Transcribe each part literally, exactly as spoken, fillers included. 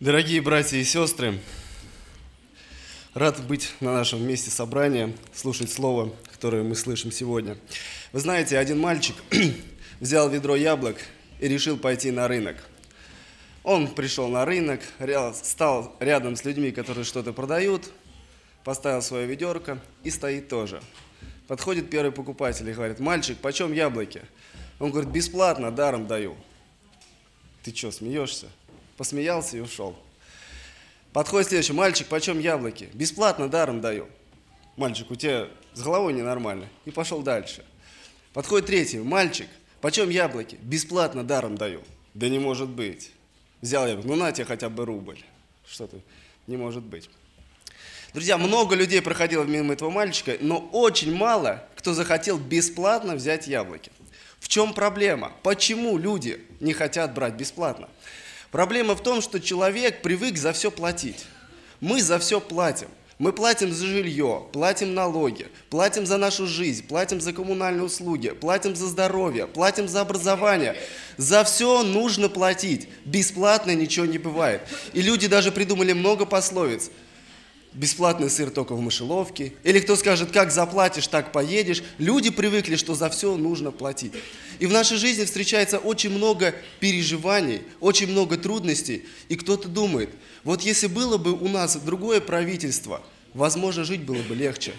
Дорогие братья и сестры, рад быть на нашем месте собрания, слушать слово, которое мы слышим сегодня. Вы знаете, один мальчик взял ведро яблок и решил пойти на рынок. Он пришел на рынок, стал рядом с людьми, которые что-то продают, поставил свое ведерко и стоит тоже. Подходит первый покупатель и говорит: «Мальчик, почем яблоки?» Он говорит: «Бесплатно, даром даю». «Ты что, смеешься?» Посмеялся и ушел. Подходит следующий: «Мальчик, почем яблоки?» «Бесплатно, даром даю». «Мальчик, у тебя с головой ненормально». И пошел дальше. Подходит третий: «Мальчик, почем яблоки?» «Бесплатно, даром даю». «Да не может быть». Взял яблоко: «Ну на тебе хотя бы рубль». Что-то не может быть. Друзья, много людей проходило мимо этого мальчика, но очень мало кто захотел бесплатно взять яблоки. В чем проблема? Почему люди не хотят брать бесплатно? Проблема в том, что человек привык за все платить. Мы за все платим. Мы платим за жилье, платим налоги, платим за нашу жизнь, платим за коммунальные услуги, платим за здоровье, платим за образование. За все нужно платить. Бесплатно ничего не бывает. И люди даже придумали много пословиц. Бесплатный сыр только в мышеловке. Или кто скажет: как заплатишь, так поедешь. Люди привыкли, что за все нужно платить. И в нашей жизни встречается очень много переживаний, очень много трудностей. И кто-то думает: вот если было бы у нас другое правительство, возможно, жить было бы легче.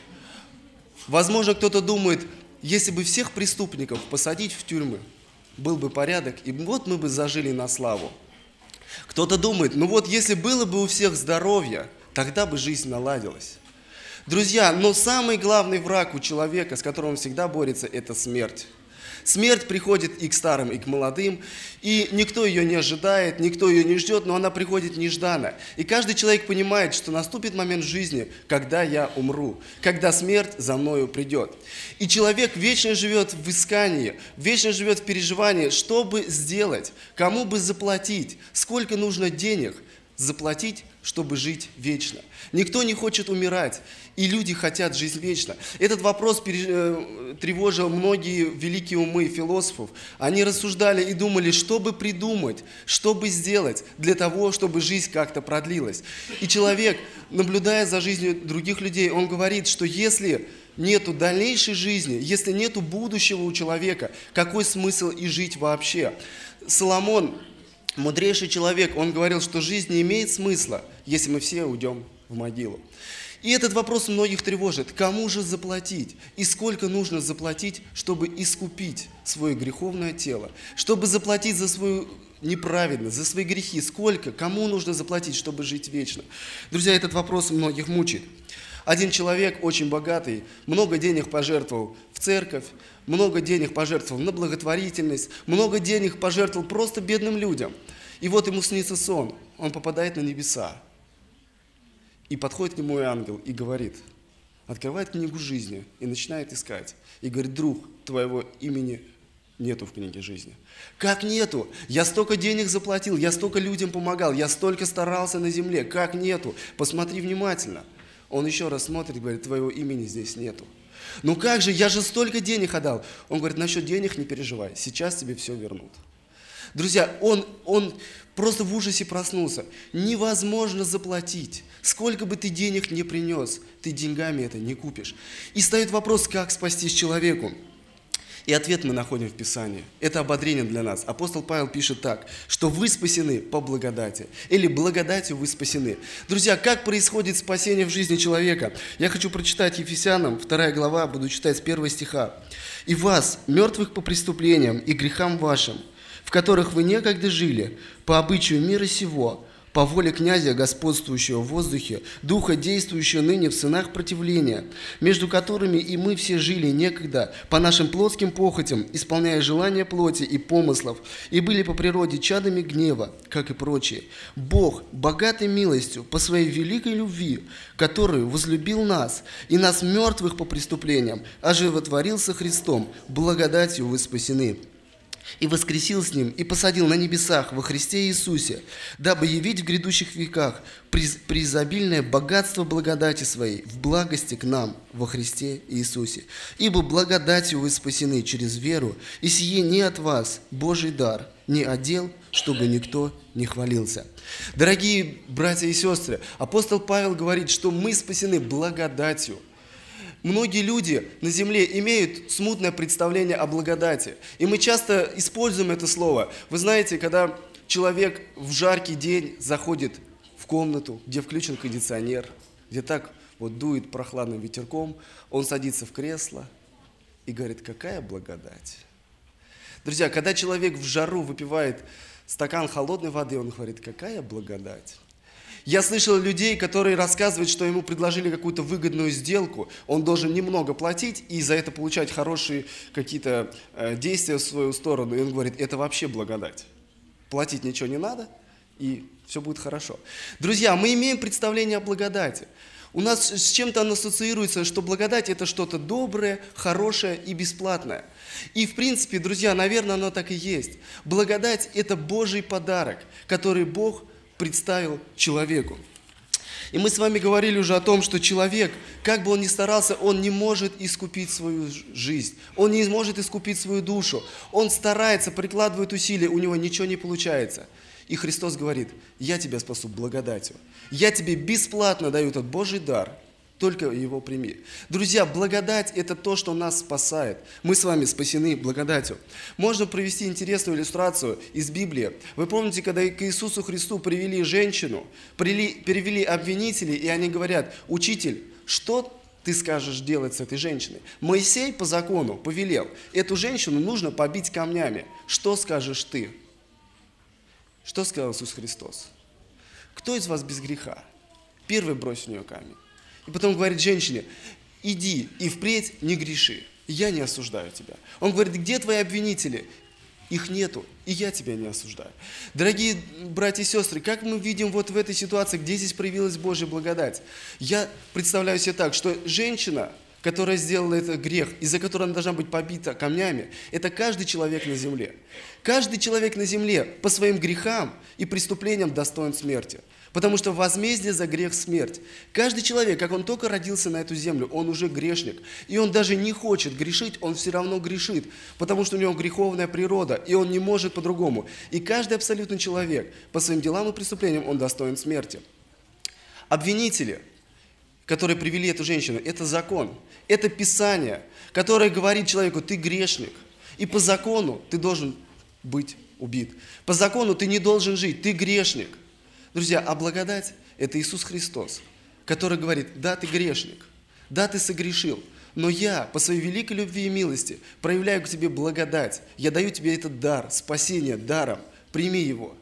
Возможно, кто-то думает: если бы всех преступников посадить в тюрьмы, был бы порядок, и вот мы бы зажили на славу. Кто-то думает: ну вот если было бы у всех здоровье, тогда бы жизнь наладилась. Друзья, но самый главный враг у человека, с которым он всегда борется, это смерть. Смерть приходит и к старым, и к молодым, и никто ее не ожидает, никто ее не ждет, но она приходит нежданно. И каждый человек понимает, что наступит момент в жизни, когда я умру, когда смерть за мною придет. И человек вечно живет в искании, вечно живет в переживании, что бы сделать, кому бы заплатить, сколько нужно денег заплатить, чтобы жить вечно. Никто не хочет умирать, и люди хотят жить вечно. Этот вопрос тревожил многие великие умы философов. Они рассуждали и думали, что бы придумать, что бы сделать для того, чтобы жизнь как-то продлилась. И человек, наблюдая за жизнью других людей, он говорит, что если нету дальнейшей жизни, если нету будущего у человека, какой смысл и жить вообще? Соломон, мудрейший человек, он говорил, что жизнь не имеет смысла, если мы все уйдем в могилу. И этот вопрос многих тревожит. Кому же заплатить? И сколько нужно заплатить, чтобы искупить свое греховное тело? Чтобы заплатить за свою неправедность, за свои грехи? Сколько? Кому нужно заплатить, чтобы жить вечно? Друзья, этот вопрос многих мучает. Один человек, очень богатый, много денег пожертвовал в церковь, много денег пожертвовал на благотворительность, много денег пожертвовал просто бедным людям. И вот ему снится сон, он попадает на небеса. И подходит к нему ангел и говорит, открывает книгу жизни и начинает искать. И говорит: друг, твоего имени нету в книге жизни. Как нету? Я столько денег заплатил, я столько людям помогал, я столько старался на земле. Как нету? Посмотри внимательно. Он еще раз смотрит и говорит: твоего имени здесь нету. Ну как же, я же столько денег отдал. Он говорит: насчет денег не переживай, сейчас тебе все вернут. Друзья, он, он просто в ужасе проснулся. Невозможно заплатить. Сколько бы ты денег не принес, ты деньгами это не купишь. И встает вопрос, как спастись человеку. И ответ мы находим в Писании. Это ободрение для нас. Апостол Павел пишет так, что вы спасены по благодати. Или благодатью вы спасены. Друзья, как происходит спасение в жизни человека? Я хочу прочитать Ефесянам, вторая глава, буду читать с первого стиха. «И вас, мертвых по преступлениям и грехам вашим, в которых вы некогда жили, по обычаю мира сего, по воле князя, господствующего в воздухе, духа, действующего ныне в сынах противления, между которыми и мы все жили некогда, по нашим плотским похотям, исполняя желания плоти и помыслов, и были по природе чадами гнева, как и прочие. Бог, богатой милостью, по своей великой любви, которую возлюбил нас, и нас, мертвых по преступлениям, оживотворил со Христом, благодатью вы спасены». И воскресил с Ним, и посадил на небесах во Христе Иисусе, дабы явить в грядущих веках преизобильное богатство благодати Своей в благости к нам во Христе Иисусе. Ибо благодатью вы спасены через веру, и сие не от вас, Божий дар, не одел, чтобы никто не хвалился». Дорогие братья и сестры, апостол Павел говорит, что мы спасены благодатью. Многие люди на земле имеют смутное представление о благодати. И мы часто используем это слово. Вы знаете, когда человек в жаркий день заходит в комнату, где включен кондиционер, где так вот дует прохладным ветерком, он садится в кресло и говорит: какая благодать. Друзья, когда человек в жару выпивает стакан холодной воды, он говорит: какая благодать. Я слышал людей, которые рассказывают, что ему предложили какую-то выгодную сделку, он должен немного платить и за это получать хорошие какие-то э, действия в свою сторону. И он говорит: это вообще благодать. Платить ничего не надо, и все будет хорошо. Друзья, мы имеем представление о благодати. У нас с чем-то оно ассоциируется, что благодать – это что-то доброе, хорошее и бесплатное. И в принципе, друзья, наверное, оно так и есть. Благодать – это Божий подарок, который Бог представил человеку. И мы с вами говорили уже о том, что человек, как бы он ни старался, он не может искупить свою жизнь, он не может искупить свою душу. Он старается, прикладывает усилия, у него ничего не получается. И Христос говорит: я тебя спасу благодатью. Я тебе бесплатно даю этот Божий дар, только его прими. Друзья, благодать – это то, что нас спасает. Мы с вами спасены благодатью. Можно привести интересную иллюстрацию из Библии. Вы помните, когда к Иисусу Христу привели женщину, перевели обвинителей, и они говорят: учитель, что ты скажешь делать с этой женщиной? Моисей по закону повелел, эту женщину нужно побить камнями. Что скажешь ты? Что сказал Иисус Христос? Кто из вас без греха? Первый брось в нее камень. И потом говорит женщине: иди и впредь не греши, я не осуждаю тебя. Он говорит: где твои обвинители? Их нету, и я тебя не осуждаю. Дорогие братья и сестры, как мы видим вот в этой ситуации, где здесь проявилась Божья благодать? Я представляю себе так, что женщина, которая сделала этот грех, из-за которого она должна быть побита камнями, это каждый человек на земле. Каждый человек на земле по своим грехам и преступлениям достоин смерти. Потому что возмездие за грех – смерть. Каждый человек, как он только родился на эту землю, он уже грешник. И он даже не хочет грешить, он все равно грешит. Потому что у него греховная природа, и он не может по-другому. И каждый абсолютно человек по своим делам и преступлениям, он достоин смерти. Обвинители, которые привели эту женщину, это закон. Это Писание, которое говорит человеку: ты грешник. И по закону ты должен быть убит. По закону ты не должен жить, ты грешник. Друзья, а благодать – это Иисус Христос, который говорит: да, ты грешник, да, ты согрешил, но я по своей великой любви и милости проявляю к тебе благодать. Я даю тебе этот дар, спасение даром, прими его.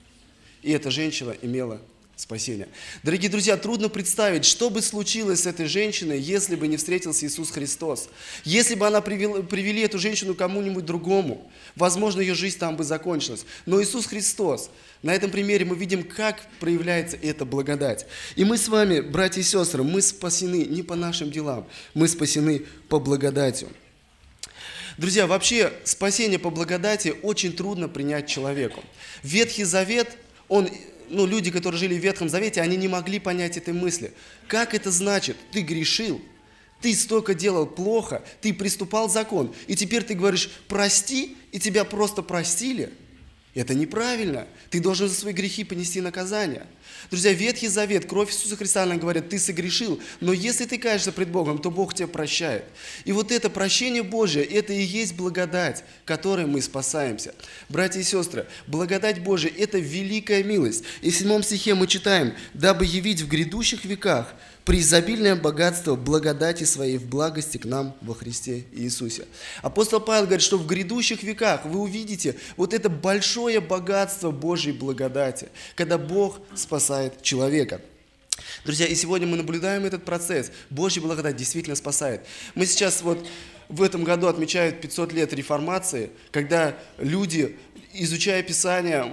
И эта женщина имела спасение. Дорогие друзья, трудно представить, что бы случилось с этой женщиной, если бы не встретился Иисус Христос. Если бы она привела, привели эту женщину к кому-нибудь другому, возможно, ее жизнь там бы закончилась. Но Иисус Христос, на этом примере мы видим, как проявляется эта благодать. И мы с вами, братья и сестры, мы спасены не по нашим делам, мы спасены по благодати. Друзья, вообще спасение по благодати очень трудно принять человеку. Ветхий Завет, он... Ну, люди, которые жили в Ветхом Завете, они не могли понять этой мысли. Как это значит? Ты грешил, ты столько делал плохо, ты приступал закон, и теперь ты говоришь: прости, и тебя просто простили? Это неправильно. Ты должен за свои грехи понести наказание. Друзья, Ветхий Завет, кровь Иисуса Христа, она говорит: ты согрешил, но если ты каешься пред Богом, то Бог тебя прощает. И вот это прощение Божие, это и есть благодать, которой мы спасаемся. Братья и сестры, благодать Божия – это великая милость. И в седьмом стихе мы читаем: дабы явить в грядущих веках преизобильное богатство благодати своей в благости к нам во Христе Иисусе. Апостол Павел говорит, что в грядущих веках вы увидите вот это большое богатство Божьей благодати, когда Бог спасает человека. Друзья, и сегодня мы наблюдаем этот процесс. Божья благодать действительно спасает. Мы сейчас вот в этом году отмечают пятьсот лет реформации, когда люди, изучая Писание,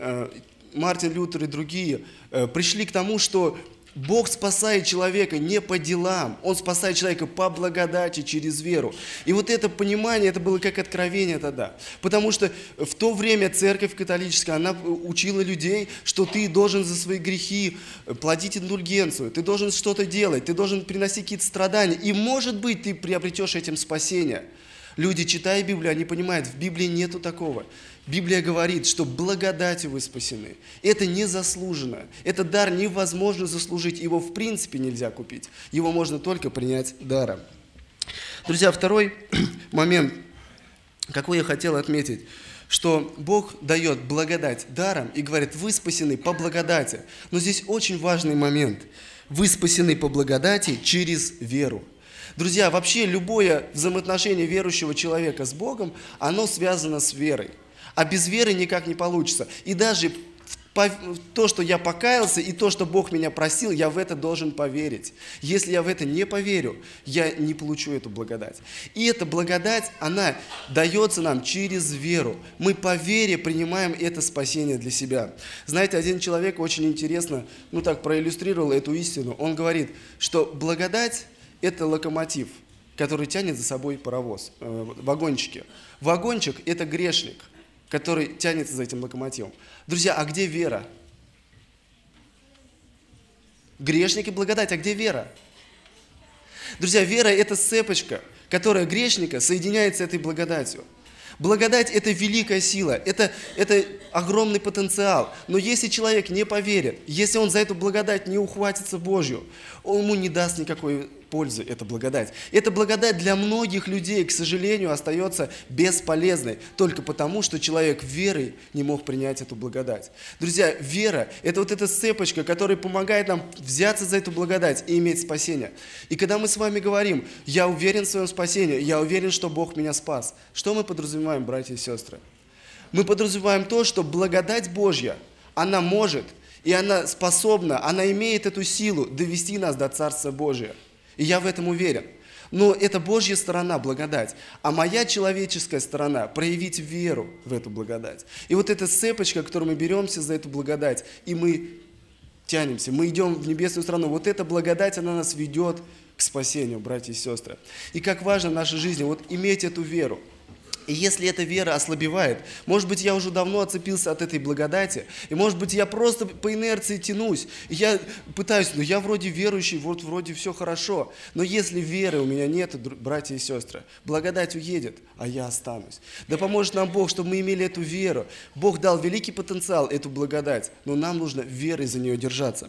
Мартин Лютер и другие, пришли к тому, что Бог спасает человека не по делам, Он спасает человека по благодати через веру. И вот это понимание, это было как откровение тогда. Потому что в то время церковь католическая, она учила людей, что ты должен за свои грехи платить индульгенцию, ты должен что-то делать, ты должен приносить какие-то страдания. И может быть ты приобретешь этим спасение. Люди, читая Библию, они понимают, в Библии нету такого. Библия говорит, что благодатью вы спасены. Это незаслуженно. Этот дар невозможно заслужить. Его в принципе нельзя купить. Его можно только принять даром. Друзья, второй момент, какой я хотел отметить, что Бог дает благодать даром и говорит, вы спасены по благодати. Но здесь очень важный момент. Вы спасены по благодати через веру. Друзья, вообще любое взаимоотношение верующего человека с Богом, оно связано с верой. А без веры никак не получится. И даже то, что я покаялся, и то, что Бог меня просил, я в это должен поверить. Если я в это не поверю, я не получу эту благодать. И эта благодать, она дается нам через веру. Мы по вере принимаем это спасение для себя. Знаете, один человек очень интересно, ну так, проиллюстрировал эту истину. Он говорит, что благодать – это локомотив, который тянет за собой паровоз, э, вагончики. Вагончик – это грешник, который тянется за этим локомотивом. Друзья, а где вера? Грешник и благодать, а где вера? Друзья, вера – это цепочка, которая грешника соединяет с этой благодатью. Благодать – это великая сила, это, это огромный потенциал. Но если человек не поверит, если он за эту благодать не ухватится Божью, он ему не даст никакой пользы, эта благодать. Эта благодать для многих людей, к сожалению, остается бесполезной, только потому, что человек верой не мог принять эту благодать. Друзья, вера – это вот эта цепочка, которая помогает нам взяться за эту благодать и иметь спасение. И когда мы с вами говорим, я уверен в своем спасении, я уверен, что Бог меня спас, что мы подразумеваем, братья и сестры? Мы подразумеваем то, что благодать Божья, она может, и она способна, она имеет эту силу довести нас до Царства Божия. И я в этом уверен. Но это Божья сторона, благодать. А моя человеческая сторона – проявить веру в эту благодать. И вот эта цепочка, которой мы беремся за эту благодать, и мы тянемся, мы идем в небесную страну. Вот эта благодать, она нас ведет к спасению, братья и сестры. И как важно в нашей жизни вот иметь эту веру. И если эта вера ослабевает, может быть, я уже давно отцепился от этой благодати, и может быть, я просто по инерции тянусь, и я пытаюсь, ну я вроде верующий, вот вроде все хорошо, но если веры у меня нет, братья и сестры, благодать уедет, а я останусь. Да поможет нам Бог, чтобы мы имели эту веру. Бог дал великий потенциал, эту благодать, но нам нужно верой за нее держаться.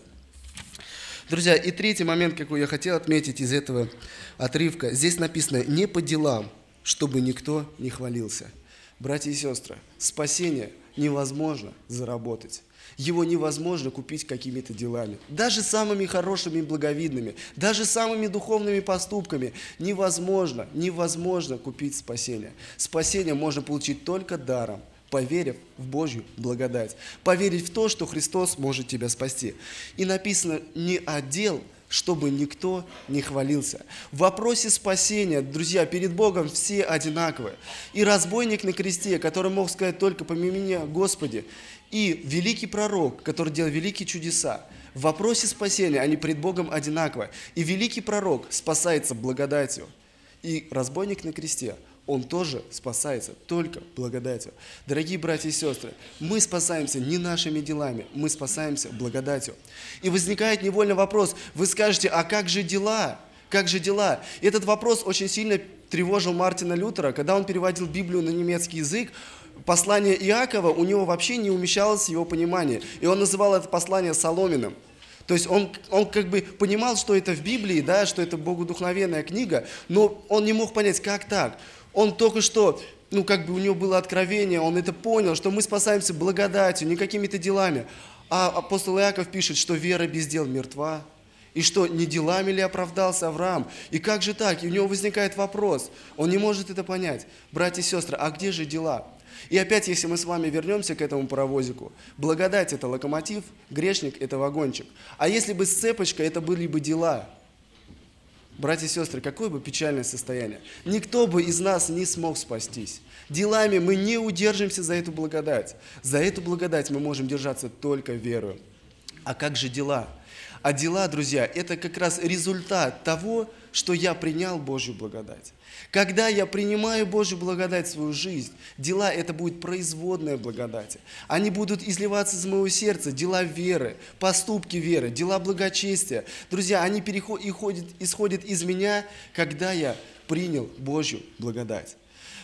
Друзья, и третий момент, какой я хотел отметить из этого отрывка, здесь написано «не по делам», чтобы никто не хвалился. Братья и сестры, спасение невозможно заработать. Его невозможно купить какими-то делами. Даже самыми хорошими и благовидными, даже самыми духовными поступками невозможно, невозможно купить спасение. Спасение можно получить только даром, поверив в Божью благодать, поверить в то, что Христос может тебя спасти. И написано «не отдел», чтобы никто не хвалился. В вопросе спасения, друзья, перед Богом все одинаковые. И разбойник на кресте, который мог сказать только «помяни меня, Господи», и великий пророк, который делал великие чудеса. В вопросе спасения они пред Богом одинаковы. И великий пророк спасается благодатью. И разбойник на кресте, он тоже спасается только благодатью. Дорогие братья и сестры, мы спасаемся не нашими делами, мы спасаемся благодатью. И возникает невольно вопрос, вы скажете, а как же дела? Как же дела? И этот вопрос очень сильно тревожил Мартина Лютера, когда он переводил Библию на немецкий язык. Послание Иакова у него вообще не умещалось в его понимании, и он называл это послание соломенным. То есть он, он как бы понимал, что это в Библии, да, что это богодухновенная книга, но он не мог понять, как так. Он только что, ну как бы у него было откровение, он это понял, что мы спасаемся благодатью, не какими-то делами. А апостол Иаков пишет, что вера без дел мертва, и что не делами ли оправдался Авраам. И как же так? И у него возникает вопрос, он не может это понять. Братья и сестры, а где же дела? И опять, если мы с вами вернемся к этому паровозику, благодать – это локомотив, грешник – это вагончик. А если бы цепочка – это были бы дела? Братья и сестры, какое бы печальное состояние. Никто бы из нас не смог спастись. Делами мы не удержимся за эту благодать. За эту благодать мы можем держаться только верою. А как же дела? А дела, друзья, это как раз результат того, что я принял Божью благодать. Когда я принимаю Божью благодать в свою жизнь, дела – это будет производная благодати. Они будут изливаться из моего сердца, дела веры, поступки веры, дела благочестия. Друзья, они переходят, исходят из меня, когда я принял Божью благодать.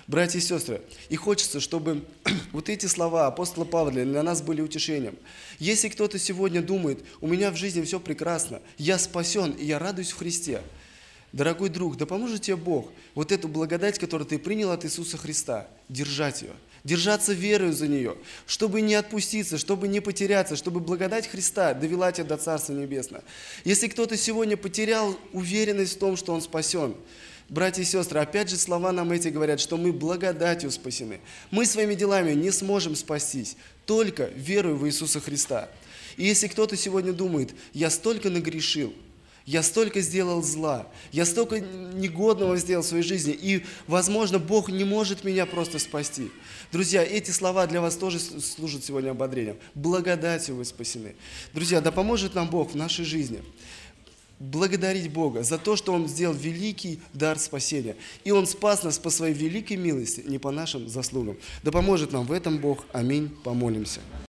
Братья и сестры, и хочется, чтобы вот эти слова апостола Павла для нас были утешением. Если кто-то сегодня думает, у меня в жизни все прекрасно, я спасен, и я радуюсь в Христе. Дорогой друг, да поможет тебе Бог вот эту благодать, которую ты принял от Иисуса Христа, держать ее, держаться верою за нее, чтобы не отпуститься, чтобы не потеряться, чтобы благодать Христа довела тебя до Царства Небесного. Если кто-то сегодня потерял уверенность в том, что он спасен, братья и сестры, опять же слова нам эти говорят, что мы благодатью спасены. Мы своими делами не сможем спастись, только верою в Иисуса Христа. И если кто-то сегодня думает, я столько нагрешил, я столько сделал зла, я столько негодного сделал в своей жизни, и, возможно, Бог не может меня просто спасти. Друзья, эти слова для вас тоже служат сегодня ободрением. Благодатью вы спасены. Друзья, да поможет нам Бог в нашей жизни благодарить Бога за то, что Он сделал великий дар спасения. И Он спас нас по Своей великой милости, не по нашим заслугам. Да поможет нам в этом Бог. Аминь. Помолимся.